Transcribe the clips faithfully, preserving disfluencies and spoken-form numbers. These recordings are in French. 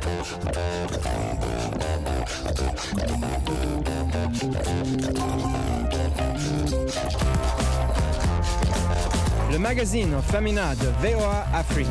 Le magazine Femina de V O A Afrique.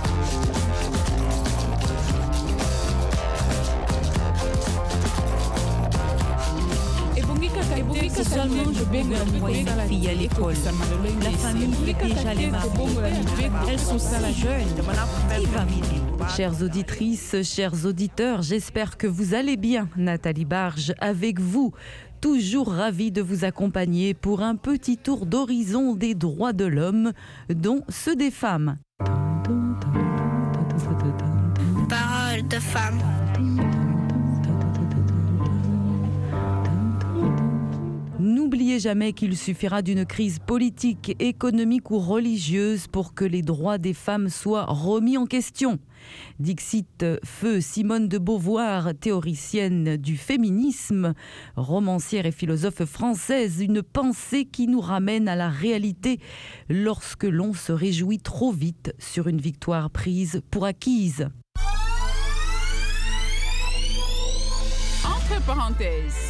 Si seulement je pouvais envoyer ma fille à l'école. La famille peut déjà les marier. Elles sont si jeunes. Qui va m'aider? Chères auditrices, chers auditeurs, j'espère que vous allez bien. Nathalie Barge avec vous. Toujours ravie de vous accompagner pour un petit tour d'horizon des droits de l'homme, dont ceux des femmes. Parole de femme. N'oubliez jamais qu'il suffira d'une crise politique, économique ou religieuse pour que les droits des femmes soient remis en question. Dixit feu Simone de Beauvoir, théoricienne du féminisme, romancière et philosophe française, une pensée qui nous ramène à la réalité lorsque l'on se réjouit trop vite sur une victoire prise pour acquise. Entre parenthèses.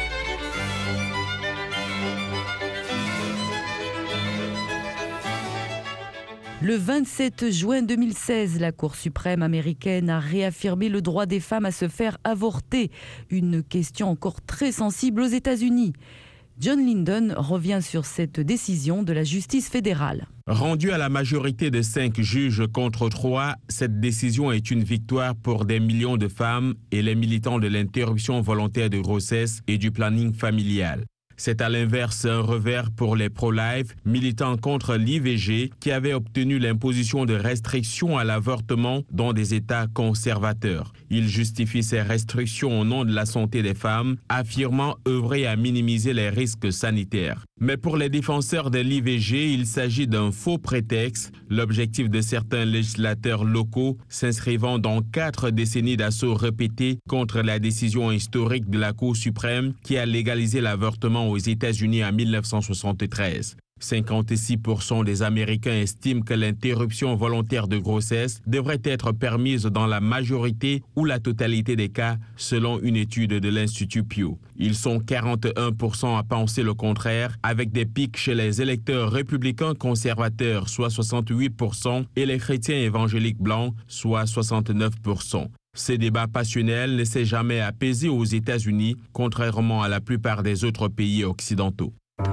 Le vingt-sept juin deux mille seize, la Cour suprême américaine a réaffirmé le droit des femmes à se faire avorter, une question encore très sensible aux États-Unis. John Linden revient sur cette décision de la justice fédérale. Rendue à la majorité de cinq juges contre trois, cette décision est une victoire pour des millions de femmes et les militants de l'interruption volontaire de grossesse et du planning familial. C'est à l'inverse un revers pour les pro-life, militants contre l'I V G, qui avaient obtenu l'imposition de restrictions à l'avortement dans des États conservateurs. Ils justifient ces restrictions au nom de la santé des femmes, affirmant œuvrer à minimiser les risques sanitaires. Mais pour les défenseurs de l'I V G, il s'agit d'un faux prétexte, l'objectif de certains législateurs locaux s'inscrivant dans quatre décennies d'assauts répétés contre la décision historique de la Cour suprême qui a légalisé l'avortement aux États-Unis en mille neuf cent soixante-treize. cinquante-six pour cent des Américains estiment que l'interruption volontaire de grossesse devrait être permise dans la majorité ou la totalité des cas, selon une étude de l'Institut Pew. Ils sont quarante et un pour cent à penser le contraire, avec des pics chez les électeurs républicains conservateurs, soit soixante-huit pour cent, et les chrétiens évangéliques blancs, soit soixante-neuf pour cent. Ce débat passionnel ne s'est jamais apaisé aux États-Unis, contrairement à la plupart des autres pays occidentaux.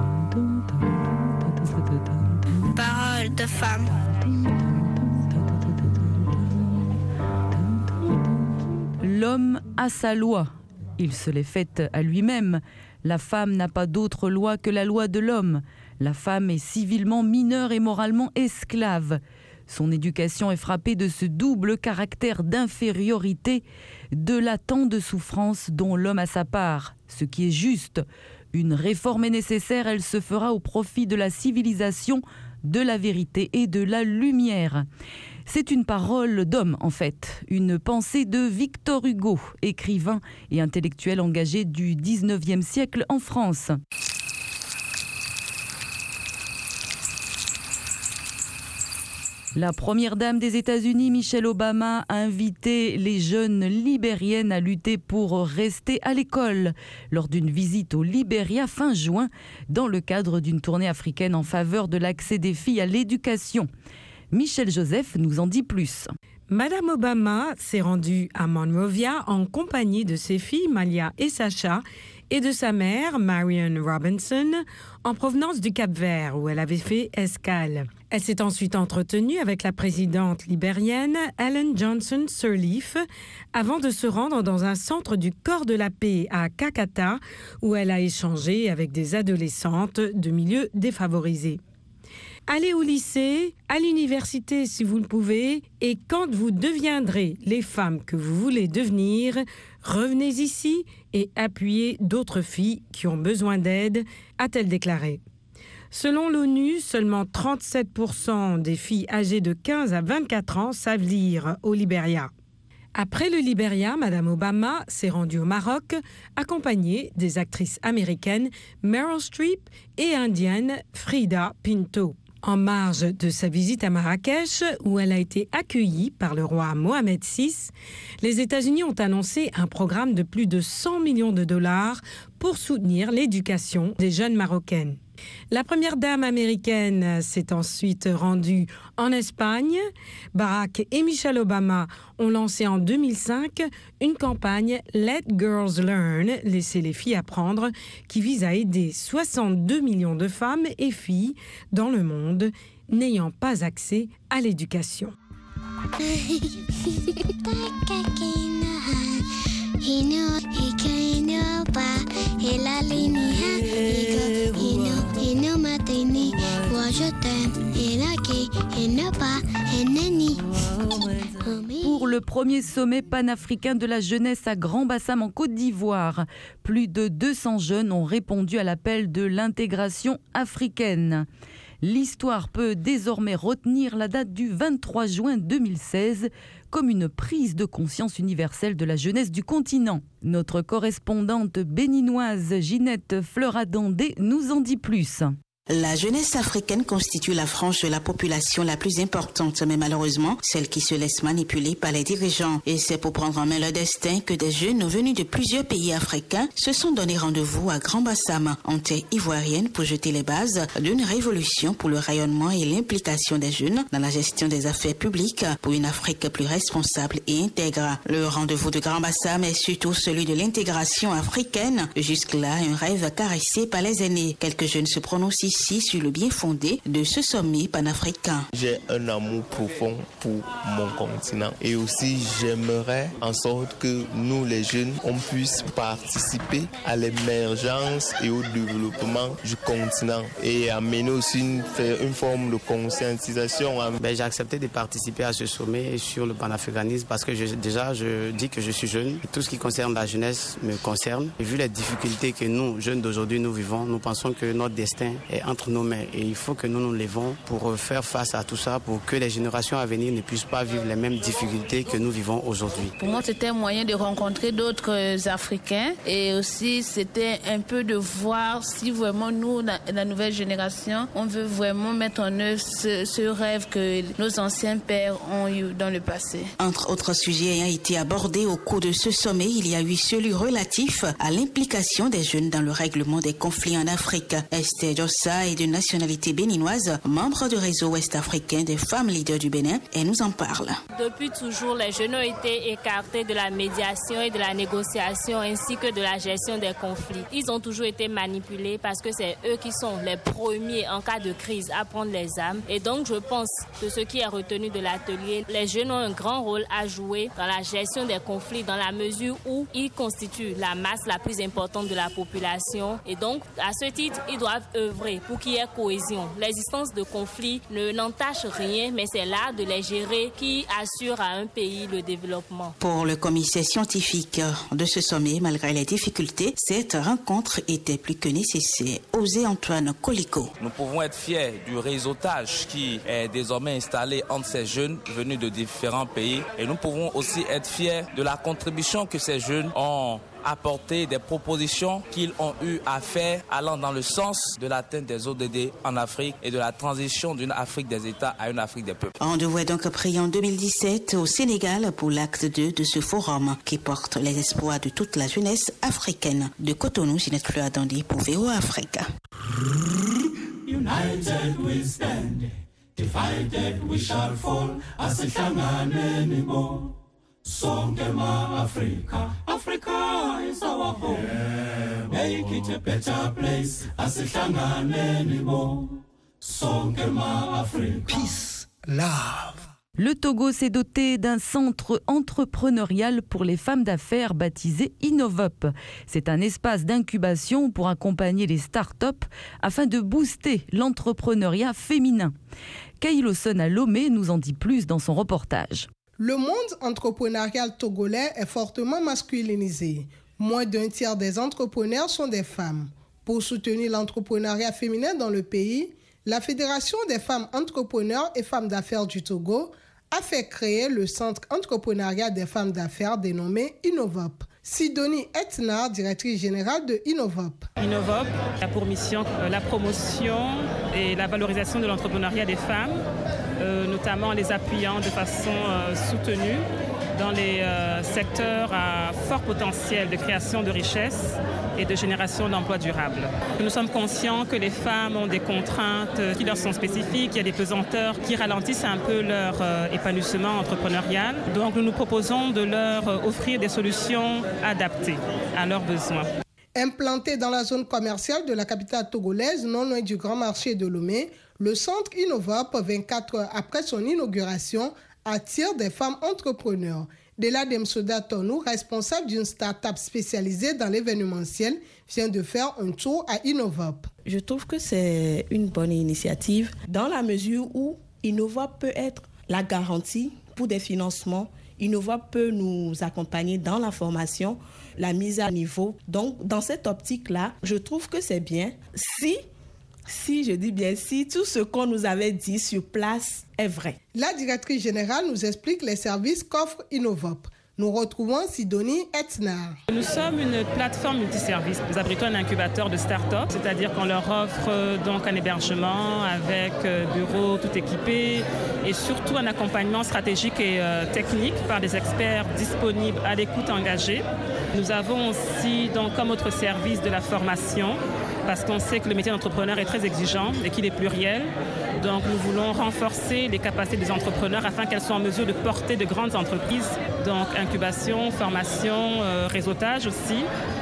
Parole de femme. L'homme a sa loi. Il se l'est faite à lui-même. La femme n'a pas d'autre loi que la loi de l'homme. La femme est civilement mineure et moralement esclave. Son éducation est frappée de ce double caractère d'infériorité, de la tant de souffrance dont l'homme a sa part, ce qui est juste. Une réforme est nécessaire, elle se fera au profit de la civilisation, de la vérité et de la lumière. C'est une parole d'homme, en fait, une pensée de Victor Hugo, écrivain et intellectuel engagé du dix-neuvième siècle en France. La première dame des États-Unis, Michelle Obama, a invité les jeunes libériennes à lutter pour rester à l'école lors d'une visite au Libéria fin juin dans le cadre d'une tournée africaine en faveur de l'accès des filles à l'éducation. Michel Joseph nous en dit plus. Madame Obama s'est rendue à Monrovia en compagnie de ses filles Malia et Sacha et de sa mère, Marion Robinson, en provenance du Cap-Vert, où elle avait fait escale. Elle s'est ensuite entretenue avec la présidente libérienne Ellen Johnson Sirleaf avant de se rendre dans un centre du Corps de la Paix à Kakata, où elle a échangé avec des adolescentes de milieux défavorisés. Allez au lycée, à l'université si vous le pouvez, et quand vous deviendrez les femmes que vous voulez devenir, revenez ici et appuyez d'autres filles qui ont besoin d'aide, a-t-elle déclaré. Selon l'ONU, seulement trente-sept pour cent des filles âgées de quinze à vingt-quatre ans savent lire au Libéria. Après le Libéria, Madame Obama s'est rendue au Maroc, accompagnée des actrices américaines Meryl Streep et indienne Frida Pinto. En marge de sa visite à Marrakech, où elle a été accueillie par le roi Mohamed six, les États-Unis ont annoncé un programme de plus de cent millions de dollars pour soutenir l'éducation des jeunes Marocaines. La première dame américaine s'est ensuite rendue en Espagne. Barack et Michelle Obama ont lancé en deux mille cinq une campagne « Let Girls Learn », laisser les filles apprendre, qui vise à aider soixante-deux millions de femmes et filles dans le monde n'ayant pas accès à l'éducation. Pour le premier sommet panafricain de la jeunesse à Grand-Bassam en Côte d'Ivoire, plus de deux cents jeunes ont répondu à l'appel de l'intégration africaine. L'histoire peut désormais retenir la date du vingt-trois juin deux mille seize comme une prise de conscience universelle de la jeunesse du continent. Notre correspondante béninoise Ginette Fleuradandé nous en dit plus. La jeunesse africaine constitue la frange de la population la plus importante, mais malheureusement, celle qui se laisse manipuler par les dirigeants. Et c'est pour prendre en main leur destin que des jeunes venus de plusieurs pays africains se sont donné rendez-vous à Grand-Bassam, en terre ivoirienne, pour jeter les bases d'une révolution pour le rayonnement et l'implication des jeunes dans la gestion des affaires publiques pour une Afrique plus responsable et intègre. Le rendez-vous de Grand-Bassam est surtout celui de l'intégration africaine. Jusque-là, un rêve caressé par les aînés. Quelques jeunes se prononcent ici sur le bien fondé de ce sommet panafricain. J'ai un amour profond pour mon continent et aussi j'aimerais en sorte que nous les jeunes on puisse participer à l'émergence et au développement du continent et amener aussi une, une forme de conscientisation. Ben, j'ai accepté de participer à ce sommet sur le panafricanisme parce que je, déjà je dis que je suis jeune et tout ce qui concerne la jeunesse me concerne. Et vu les difficultés que nous, jeunes d'aujourd'hui, nous vivons, nous pensons que notre destin est entre nos mains et il faut que nous nous levons pour faire face à tout ça pour que les générations à venir ne puissent pas vivre les mêmes difficultés que nous vivons aujourd'hui. Pour moi, c'était un moyen de rencontrer d'autres Africains et aussi c'était un peu de voir si vraiment nous, la nouvelle génération, on veut vraiment mettre en œuvre ce, ce rêve que nos anciens pères ont eu dans le passé. Entre autres sujets ayant été abordés au cours de ce sommet, il y a eu celui relatif à l'implication des jeunes dans le règlement des conflits en Afrique. Esther Jossa est de nationalité béninoise, membre du réseau ouest-africain des femmes leaders du Bénin, et nous en parle. Depuis toujours, les jeunes ont été écartés de la médiation et de la négociation ainsi que de la gestion des conflits. Ils ont toujours été manipulés parce que c'est eux qui sont les premiers en cas de crise à prendre les armes. Et donc je pense que ce qui est retenu de l'atelier, les jeunes ont un grand rôle à jouer dans la gestion des conflits dans la mesure où ils constituent la masse la plus importante de la population. Et donc à ce titre, ils doivent œuvrer pour qu'il y ait cohésion. L'existence de conflits ne n'entache rien, mais c'est l'art de les gérer qui assure à un pays le développement. Pour le commissaire scientifique de ce sommet, malgré les difficultés, cette rencontre était plus que nécessaire. Osez Antoine Colico. Nous pouvons être fiers du réseautage qui est désormais installé entre ces jeunes venus de différents pays et nous pouvons aussi être fiers de la contribution que ces jeunes ont apporter des propositions qu'ils ont eu à faire allant dans le sens de l'atteinte des O D D en Afrique et de la transition d'une Afrique des États à une Afrique des peuples. Rendez-vous est donc pris en deux mille dix-sept au Sénégal pour l'acte deux de ce forum qui porte les espoirs de toute la jeunesse africaine. De Cotonou, Ginette Fleuradandé pour V O A Afrique. United we stand, divided we shall fall, asihlangane anymore. Songema Africa, Africa is our home. Yeah, make it a better place. Asihlangane anymore. Songema Africa. Peace, love. Le Togo s'est doté d'un centre entrepreneurial pour les femmes d'affaires baptisé Innovop. C'est un espace d'incubation pour accompagner les start-up afin de booster l'entrepreneuriat féminin. Kailoson à Lomé nous en dit plus dans son reportage. Le monde entrepreneurial togolais est fortement masculinisé. Moins d'un tiers des entrepreneurs sont des femmes. Pour soutenir l'entrepreneuriat féminin dans le pays, la Fédération des femmes entrepreneurs et femmes d'affaires du Togo a fait créer le Centre entrepreneurial des femmes d'affaires dénommé Innovop. Sidonie Etnar, directrice générale de Innovop. Innovop a pour mission la promotion et la valorisation de l'entrepreneuriat des femmes, euh, notamment en les appuyant de façon euh, soutenue dans les euh, secteurs à fort potentiel de création de richesses et de génération d'emplois durables. Nous sommes conscients que les femmes ont des contraintes qui leur sont spécifiques, il y a des pesanteurs qui ralentissent un peu leur euh, épanouissement entrepreneurial. Donc nous nous proposons de leur euh, offrir des solutions adaptées à leurs besoins. Implanté dans la zone commerciale de la capitale togolaise, non loin du grand marché de Lomé, le centre Innovop, vingt-quatre heures après son inauguration, attire des femmes entrepreneurs. Dela Demsoda Tonou, responsable d'une start-up spécialisée dans l'événementiel, vient de faire un tour à Innovop. Je trouve que c'est une bonne initiative dans la mesure où Innovop peut être la garantie pour des financements. Innovop peut nous accompagner dans la formation, la mise à niveau. Donc, dans cette optique-là, je trouve que c'est bien si Si, je dis bien si, tout ce qu'on nous avait dit sur place est vrai. La directrice générale nous explique les services qu'offre Innovop. Nous retrouvons Sidonie Etnar. Nous sommes une plateforme multiservice. Nous abritons un incubateur de start-up, c'est-à-dire qu'on leur offre donc un hébergement avec bureau tout équipé et surtout un accompagnement stratégique et euh, technique par des experts disponibles à l'écoute engagée. Nous avons aussi donc comme autre service de la formation, parce qu'on sait que le métier d'entrepreneur est très exigeant et qu'il est pluriel. Donc nous voulons renforcer les capacités des entrepreneurs afin qu'elles soient en mesure de porter de grandes entreprises. Donc incubation, formation, euh, réseautage aussi.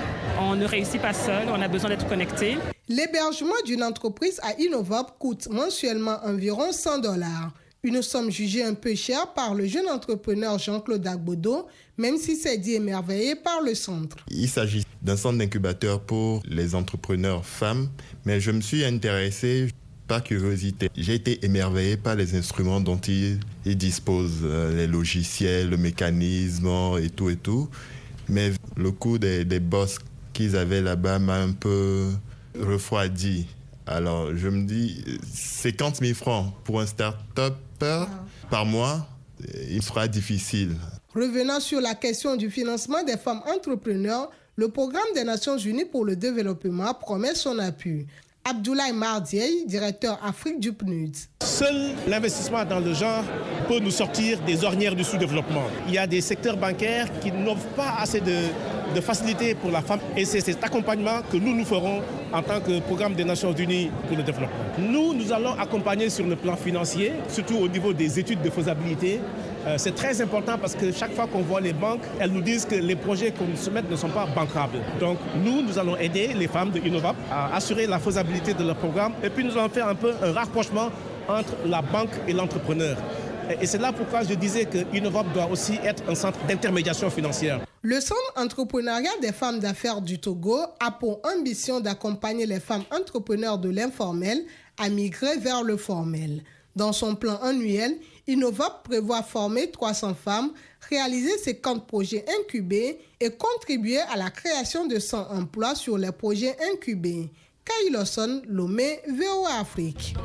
On ne réussit pas seul, on a besoin d'être connecté. L'hébergement d'une entreprise à Innovop coûte mensuellement environ cent dollars. Une somme jugée un peu chère par le jeune entrepreneur Jean-Claude Agbodo, même si c'est dit émerveillé par le centre. Il s'agit d'un centre d'incubateur pour les entrepreneurs femmes, mais je me suis intéressé par curiosité. J'ai été émerveillé par les instruments dont ils, ils disposent, euh, les logiciels, le mécanisme et tout et tout. Mais le coût des, des boss qu'ils avaient là-bas m'a un peu refroidi. Alors je me dis, cinquante mille francs pour un start-up ah. par mois, il sera difficile. Revenant sur la question du financement des femmes entrepreneurs, le programme des Nations Unies pour le développement promet son appui. Abdoulaye Mardiaye, directeur Afrique du P N U D. Seul l'investissement dans le genre peut nous sortir des ornières du sous-développement. Il y a des secteurs bancaires qui n'offrent pas assez de, de facilité pour la femme et c'est cet accompagnement que nous, nous ferons en tant que programme des Nations Unies pour le développement. Nous, nous allons accompagner sur le plan financier, surtout au niveau des études de faisabilité. Euh, c'est très important parce que chaque fois qu'on voit les banques, elles nous disent que les projets qu'on soumet ne sont pas bancables. Donc nous, nous allons aider les femmes de Innovop à assurer la faisabilité de leur programme et puis nous allons faire un peu un rapprochement entre la banque et l'entrepreneur. Et c'est là pourquoi je disais que Innovop doit aussi être un centre d'intermédiation financière. Le Centre entrepreneurial des femmes d'affaires du Togo a pour ambition d'accompagner les femmes entrepreneurs de l'informel à migrer vers le formel. Dans son plan annuel, Innovop prévoit former trois cents femmes, réaliser cinquante projets incubés et contribuer à la création de cent emplois sur les projets incubés. Kailoson, Lomé, V O A Afrique.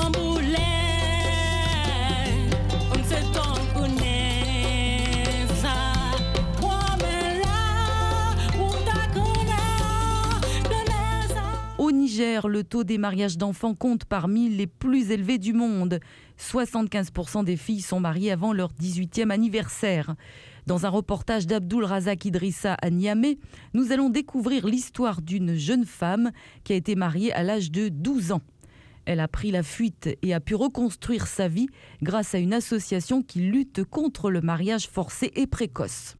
Au Niger, le taux des mariages d'enfants compte parmi les plus élevés du monde. soixante-quinze pour cent des filles sont mariées avant leur dix-huitième anniversaire. Dans un reportage d'Abdoul Razak Idrissa à Niamey, nous allons découvrir l'histoire d'une jeune femme qui a été mariée à l'âge de douze ans. Elle a pris la fuite et a pu reconstruire sa vie grâce à une association qui lutte contre le mariage forcé et précoce.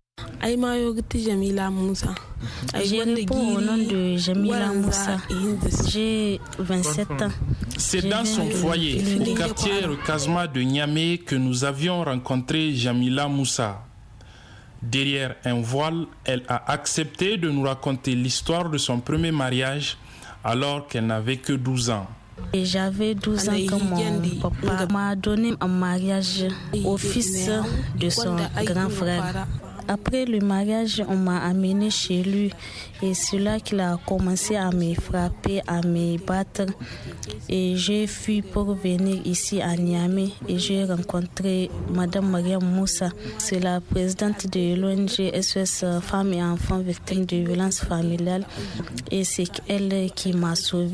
Je réponds au nom de Jamila Moussa. J'ai vingt-sept ans. C'est dans son foyer, au quartier Rekazma de Niamey, que nous avions rencontré Jamila Moussa. Derrière un voile, elle a accepté de nous raconter l'histoire de son premier mariage alors qu'elle n'avait que douze ans. Et j'avais douze ans quand mon papa m'a donné un mariage au fils de son grand frère. Après le mariage, on m'a amené chez lui et c'est là qu'il a commencé à me frapper, à me battre. Et j'ai fui pour venir ici à Niamey et j'ai rencontré Madame Mariam Moussa. C'est la présidente de l'O N G S O S Femmes et Enfants Victimes de Violences Familiales et c'est elle qui m'a sauvée.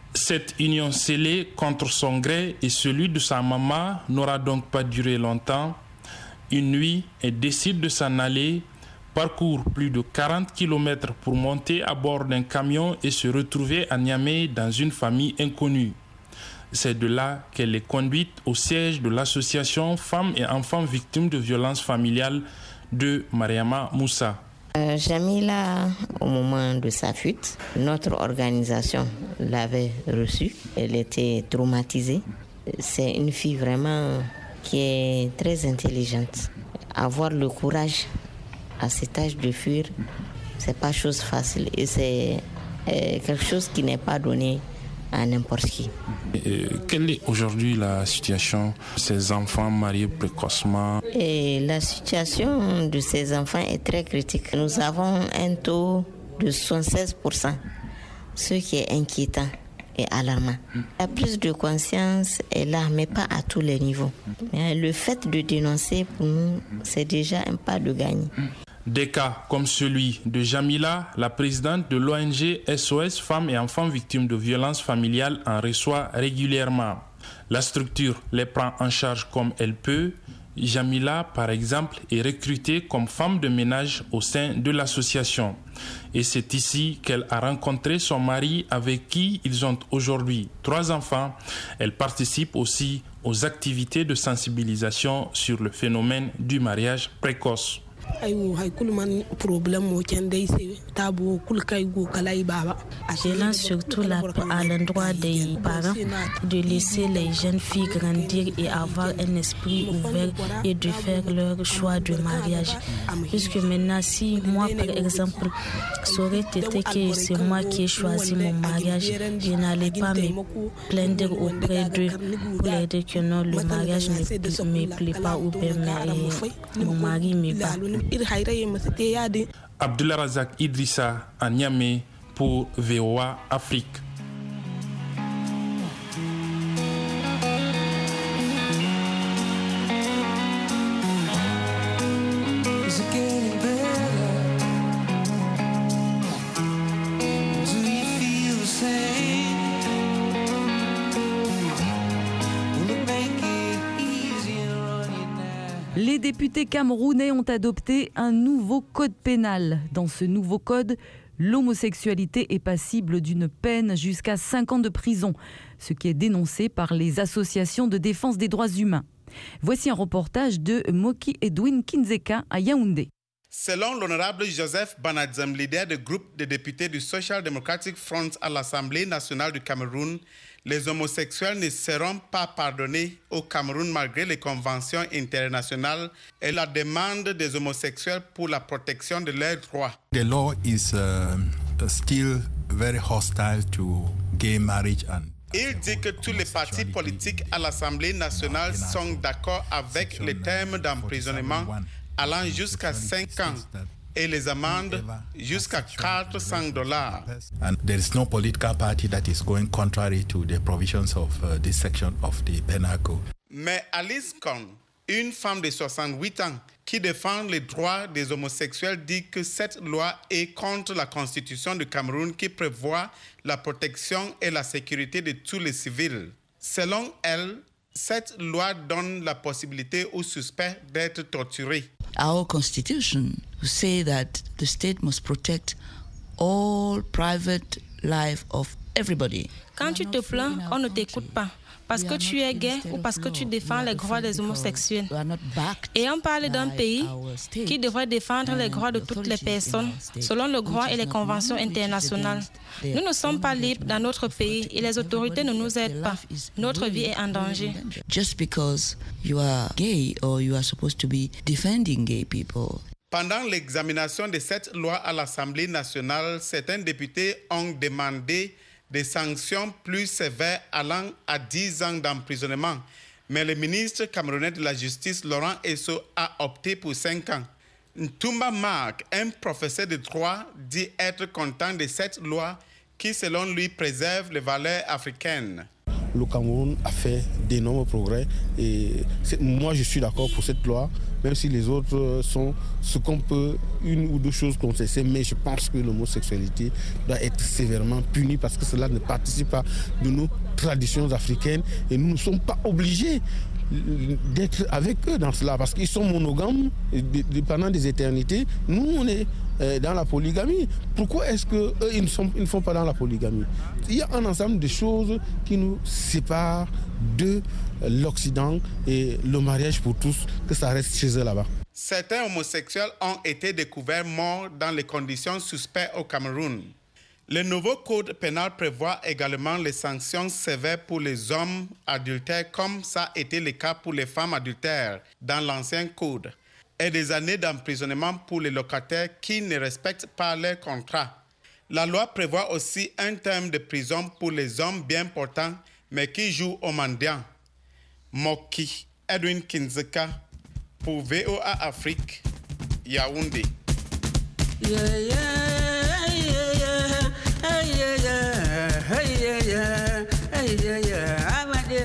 Cette union scellée contre son gré et celui de sa maman n'aura donc pas duré longtemps. Une nuit, elle décide de s'en aller, parcourt plus de quarante kilomètres pour monter à bord d'un camion et se retrouver à Niamey dans une famille inconnue. C'est de là qu'elle est conduite au siège de l'association Femmes et Enfants Victimes de Violences Familiales de Mariama Moussa. Euh, Jamila, au moment de sa fuite, notre organisation l'avait reçue. Elle était traumatisée. C'est une fille vraiment qui est très intelligente. Avoir le courage à cet âge de fuir, c'est pas chose facile et c'est euh, quelque chose qui n'est pas donné à n'importe qui. Et quelle est aujourd'hui la situation de ces enfants mariés précocement? Et la situation de ces enfants est très critique. Nous avons un taux de soixante-seize pour cent, ce qui est inquiétant et alarmant. La prise de conscience est là, mais pas à tous les niveaux. Mais le fait de dénoncer, pour nous, c'est déjà un pas de gagne. Des cas comme celui de Jamila, la présidente de l'O N G S O S Femmes et Enfants Victimes de Violences Familiales, en reçoit régulièrement. La structure les prend en charge comme elle peut. Jamila, par exemple, est recrutée comme femme de ménage au sein de l'association. Et c'est ici qu'elle a rencontré son mari avec qui ils ont aujourd'hui trois enfants. Elle participe aussi aux activités de sensibilisation sur le phénomène du mariage précoce. Je lance surtout à l'endroit des parents de laisser les jeunes filles grandir et avoir un esprit ouvert et de faire leur choix de mariage. Puisque maintenant, si moi, par exemple, ça aurait été que c'est moi qui ai choisi mon mariage, je n'allais pas me plaindre auprès d'eux pour leur dire que non, le mariage ne me plaît pas ou bien mon mari me bat. Abdullah Razak Idrissa à Niamey pour V O A Afrique. Les députés camerounais ont adopté un nouveau code pénal. Dans ce nouveau code, l'homosexualité est passible d'une peine jusqu'à cinq ans de prison, ce qui est dénoncé par les associations de défense des droits humains. Voici un reportage de Moki Edwin Kinzeka à Yaoundé. Selon l'honorable Joseph Banadzem, leader du groupe de députés du Social Democratic Front à l'Assemblée nationale du Cameroun, les homosexuels ne seront pas pardonnés au Cameroun malgré les conventions internationales et la demande des homosexuels pour la protection de leurs droits. The law is uh, still very hostile to gay marriage and Il dit que tous les partis politiques à l'Assemblée nationale sont d'accord avec les termes d'emprisonnement allant jusqu'à cinq ans et les amendes jusqu'à quatre cents dollars. And there is no political party that is going contrary to the provisions of uh, this section of the Penal Code. Mais Alice Kon, une femme de soixante-huit ans qui défend les droits des homosexuels, dit que cette loi est contre la Constitution du Cameroun qui prévoit la protection et la sécurité de tous les civils. Selon elle, cette loi donne la possibilité aux suspects d'être torturés. Our constitution say that the state must protect all private life of everybody. Quand tu te plains, on ne t'écoute pas parce que tu es gay ou parce que tu défends les droits des homosexuels. Et on parle d'un pays qui devrait défendre les droits de toutes les personnes selon le droit et les conventions internationales. Nous ne sommes pas libres dans notre pays et les autorités ne nous aident pas. Notre vie est en danger. Just because you are gay or you are supposed to be defending gay people. Pendant l'examination de cette loi à l'Assemblée nationale, certains députés ont demandé des sanctions plus sévères allant à dix ans d'emprisonnement. Mais le ministre camerounais de la Justice, Laurent Esso, a opté pour cinq ans. Ntoumba Mark, un professeur de droit, dit être content de cette loi qui, selon lui, préserve les valeurs africaines. le Cameroun a fait d'énormes progrès. Et moi, je suis d'accord pour cette loi, même si les autres sont ce qu'on peut, une ou deux choses contester. Mais je pense que l'homosexualité doit être sévèrement punie parce que cela ne participe pas de nos traditions africaines et nous ne sommes pas obligés d'être avec eux dans cela parce qu'ils sont monogames pendant des éternités. Nous, on est dans la polygamie. Pourquoi est-ce qu'eux, ils ne, sont, ils ne font pas dans la polygamie? Il y a un ensemble de choses qui nous séparent de l'Occident et le mariage pour tous, que ça reste chez eux là-bas. Certains homosexuels ont été découverts morts dans les conditions suspectes au Cameroun. Le nouveau code pénal prévoit également les sanctions sévères pour les hommes adultères, comme ça a été le cas pour les femmes adultères dans l'ancien code, et des années d'emprisonnement pour les locataires qui ne respectent pas leur contrat. La loi prévoit aussi un terme de prison pour les hommes bien portants, mais qui jouent au mendiant. Moki, Edwin Kinzeka, pour V O A Afrique, Yaoundé. Yeah, yeah, yeah, yeah. Hey, yeah, yeah. Hey, yeah, yeah. Hey, yeah, yeah.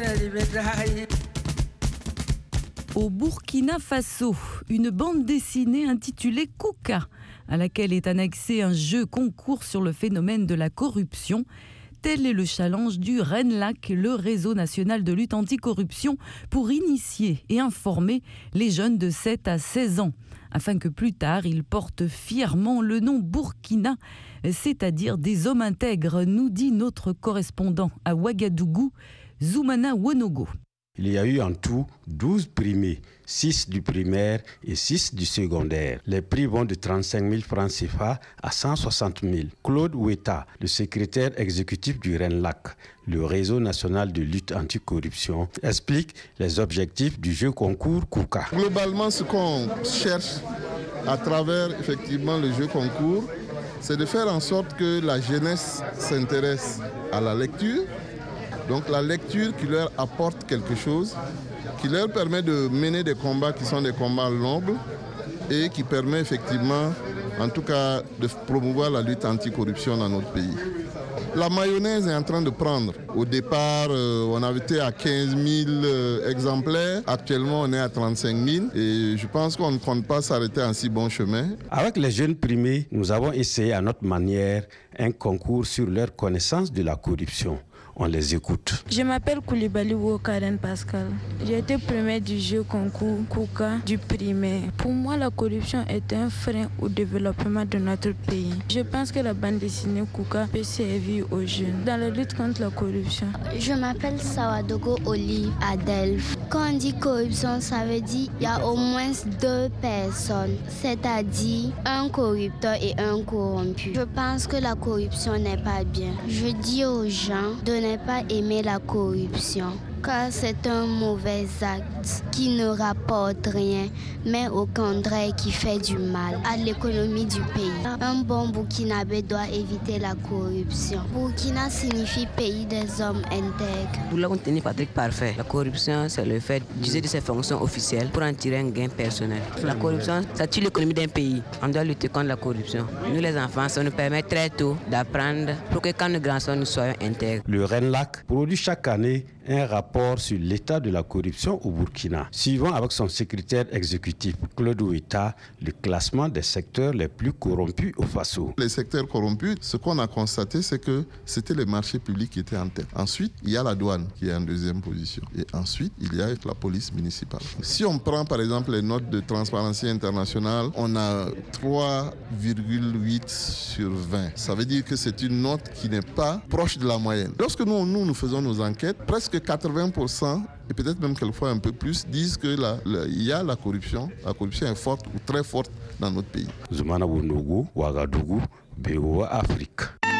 Au Burkina Faso, une bande dessinée intitulée Kouka, à laquelle est annexé un jeu concours sur le phénomène de la corruption. Tel est le challenge du RENLAC, le réseau national de lutte anticorruption, pour initier et informer les jeunes de sept à seize ans, afin que plus tard ils portent fièrement le nom Burkina, c'est-à-dire des hommes intègres, nous dit notre correspondant à Ouagadougou, Zoumana Wonogo. Il y a eu en tout douze primés, six du primaire et six du secondaire. Les prix vont de trente-cinq mille francs C F A à cent soixante mille. Claude Ouetta, le secrétaire exécutif du RENLAC, le réseau national de lutte anticorruption, explique les objectifs du jeu concours Kouka. Globalement, ce qu'on cherche à travers effectivement le jeu concours, c'est de faire en sorte que la jeunesse s'intéresse à la lecture. Donc la lecture qui leur apporte quelque chose, qui leur permet de mener des combats qui sont des combats nobles et qui permet effectivement, en tout cas, de promouvoir la lutte anticorruption dans notre pays. La mayonnaise est en train de prendre. Au départ, euh, on avait été à quinze mille euh, exemplaires. Actuellement, on est à trente-cinq mille. Et je pense qu'on ne compte pas s'arrêter en si bon chemin. Avec les jeunes primés, nous avons essayé à notre manière un concours sur leur connaissance de la corruption. On les écoute. Je m'appelle Koulibaly Karen Pascal. J'ai été premier du jeu concours Kouka du primaire. Pour moi, la corruption est un frein au développement de notre pays. Je pense que la bande dessinée Kouka peut servir aux jeunes dans la lutte contre la corruption. Je m'appelle Sawadogo Olive Adelph. Quand on dit corruption, ça veut dire qu'il y a au moins deux personnes, c'est-à-dire un corrupteur et un corrompu. Je pense que la corruption n'est pas bien. Je dis aux gens de ne pas aimer la corruption, car c'est un mauvais acte qui ne rapporte rien, mais au contraire qui fait du mal à l'économie du pays. Un bon Burkinabé doit éviter la corruption. Burkina signifie pays des hommes intègres. Pour la contenir Patrick Parfait, la corruption c'est le fait d'user de ses fonctions officielles pour en tirer un gain personnel. La corruption, ça tue l'économie d'un pays. On doit lutter contre la corruption. Nous les enfants, ça nous permet très tôt d'apprendre pour que quand nous grandissons, nous soyons intègres. Le RENLAC produit chaque année un rapport sur l'état de la corruption au Burkina, suivant avec son secrétaire exécutif Claude Ouetta le classement des secteurs les plus corrompus au Faso. Les secteurs corrompus, ce qu'on a constaté, c'est que c'était les marchés publics qui étaient en tête. Ensuite, il y a la douane qui est en deuxième position. Et ensuite, il y a la police municipale. Si on prend par exemple les notes de Transparency International, on a trois virgule huit sur vingt. Ça veut dire que c'est une note qui n'est pas proche de la moyenne. Lorsque nous, nous, nous faisons nos enquêtes, presque quatre-vingts pour cent, et peut-être même quelquefois un peu plus, disent qu'il y a la corruption. La corruption est forte ou très forte dans notre pays. Zoumana Wonogo, Ouagadougou, V O A Afrique.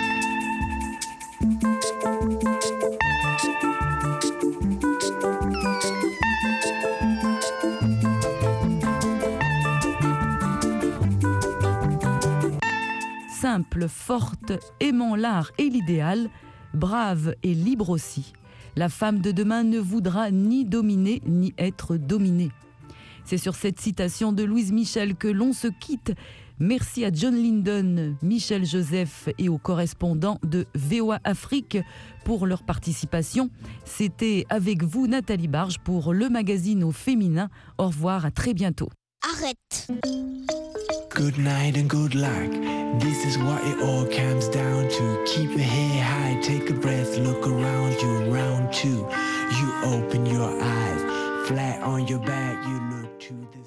Simple, forte, aimant l'art et l'idéal, brave et libre aussi. La femme de demain ne voudra ni dominer ni être dominée. C'est sur cette citation de Louise Michel que l'on se quitte. Merci à John Linden, Michel Joseph et aux correspondants de V O A Afrique pour leur participation. C'était avec vous Nathalie Barge pour le magazine au féminin. Au revoir, à très bientôt. Arrête. Good night and good luck. This is what it all comes down to. Keep your head high, take a breath, look around you, round two. You open your eyes, flat on your back, you look to the